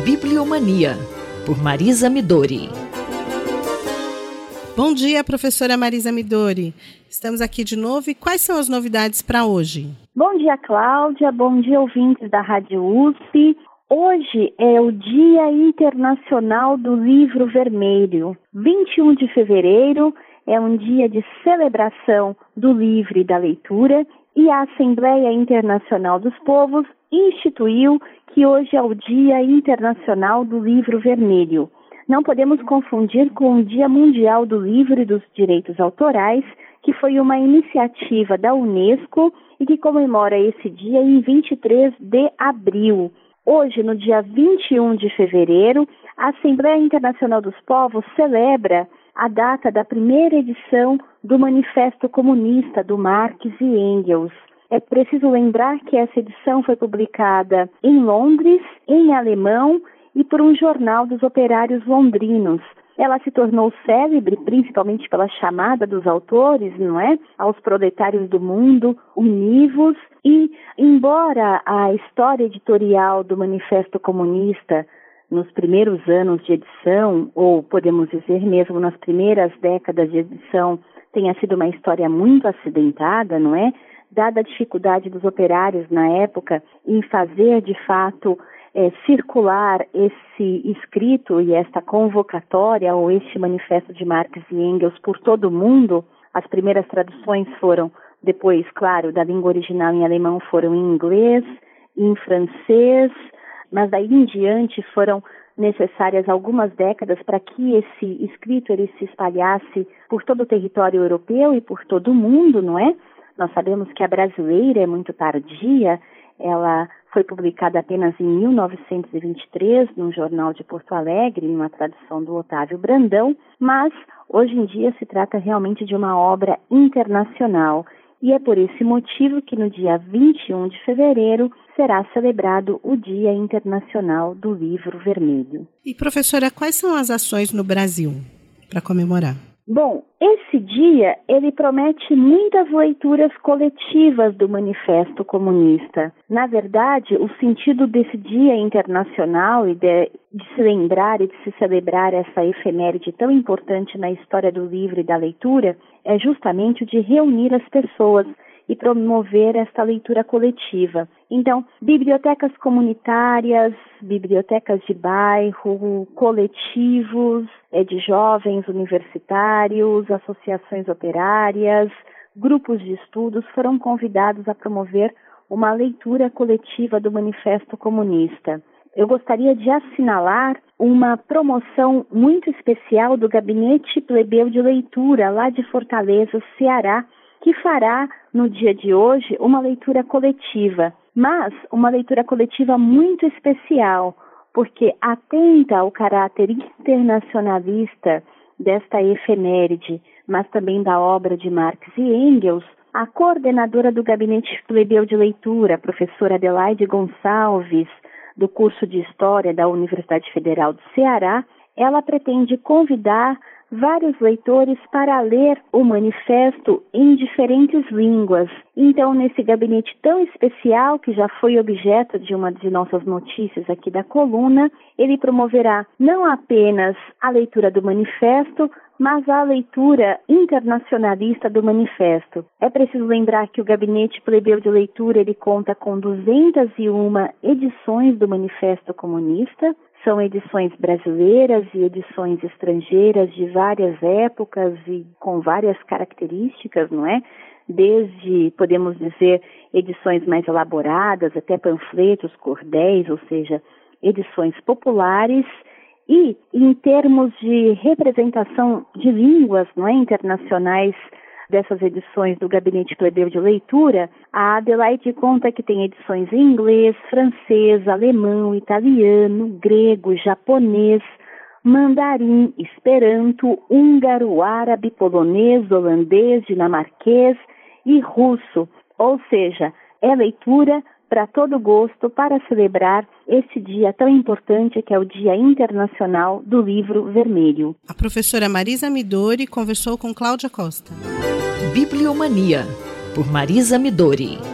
Bibliomania, por Marisa Midori. Bom dia, professora Marisa Midori. Estamos aqui de novo e quais são as novidades para hoje? Bom dia, Cláudia. Bom dia, ouvintes da Rádio USP. Hoje é o Dia Internacional do Livro Vermelho. 21 de fevereiro é um dia de celebração do livro e da leitura e a Assembleia Internacional dos Povos instituiu que hoje é o Dia Internacional do Livro Vermelho. Não podemos confundir com o Dia Mundial do Livro e dos Direitos Autorais, que foi uma iniciativa da Unesco e que comemora esse dia em 23 de abril. Hoje, no dia 21 de fevereiro, a Assembleia Internacional dos Povos celebra a data da primeira edição do Manifesto Comunista do Marx e Engels. É preciso lembrar que essa edição foi publicada em Londres, em alemão e por um jornal dos operários londrinos. Ela se tornou célebre principalmente pela chamada dos autores, não é? Aos proletários do mundo, univos, e embora a história editorial do Manifesto Comunista nos primeiros anos de edição, ou podemos dizer mesmo nas primeiras décadas de edição, tenha sido uma história muito acidentada, não é? Dada a dificuldade dos operários na época em fazer, de fato, circular esse escrito e esta convocatória, ou este manifesto de Marx e Engels por todo o mundo. As primeiras traduções foram, depois, claro, da língua original em alemão, foram em inglês, em francês, mas daí em diante foram necessárias algumas décadas para que esse escrito ele se espalhasse por todo o território europeu e por todo o mundo, não é? Nós sabemos que a brasileira é muito tardia, ela foi publicada apenas em 1923, num jornal de Porto Alegre, numa tradução do Otávio Brandão, mas hoje em dia se trata realmente de uma obra internacional. E é por esse motivo que no dia 21 de fevereiro será celebrado o Dia Internacional do Livro Vermelho. E, professora, quais são as ações no Brasil para comemorar? Bom, esse dia, ele promete muitas leituras coletivas do Manifesto Comunista. Na verdade, o sentido desse Dia Internacional e de se lembrar e de se celebrar essa efeméride tão importante na história do livro e da leitura é justamente o de reunir as pessoas e promover esta leitura coletiva. Então, bibliotecas comunitárias, bibliotecas de bairro, coletivos de jovens universitários, associações operárias, grupos de estudos foram convidados a promover uma leitura coletiva do Manifesto Comunista. Eu gostaria de assinalar uma promoção muito especial do Gabinete Plebeu de Leitura, lá de Fortaleza, Ceará, que fará, no dia de hoje, uma leitura coletiva, mas uma leitura coletiva muito especial, porque atenta ao caráter internacionalista desta efeméride, mas também da obra de Marx e Engels. A coordenadora do Gabinete Plebeu de Leitura, a professora Adelaide Gonçalves, do curso de História da Universidade Federal do Ceará, ela pretende convidar vários leitores para ler o manifesto em diferentes línguas. Então, nesse gabinete tão especial, que já foi objeto de uma de nossas notícias aqui da coluna, ele promoverá não apenas a leitura do manifesto, mas a leitura internacionalista do manifesto. É preciso lembrar que o Gabinete Plebeu de Leitura ele conta com 201 edições do Manifesto Comunista. São edições brasileiras e edições estrangeiras de várias épocas e com várias características, não é? Desde, podemos dizer, edições mais elaboradas, até panfletos, cordéis, ou seja, edições populares. E, em termos de representação de línguas, não é, internacionais dessas edições do Gabinete Plebeu de Leitura, a Adelaide conta que tem edições em inglês, francês, alemão, italiano, grego, japonês, mandarim, esperanto, húngaro, árabe, polonês, holandês, dinamarquês e russo. Ou seja, é leitura para todo gosto, para celebrar esse dia tão importante que é o Dia Internacional do Livro Vermelho. A professora Marisa Midori conversou com Cláudia Costa. Bibliomania, por Marisa Midori.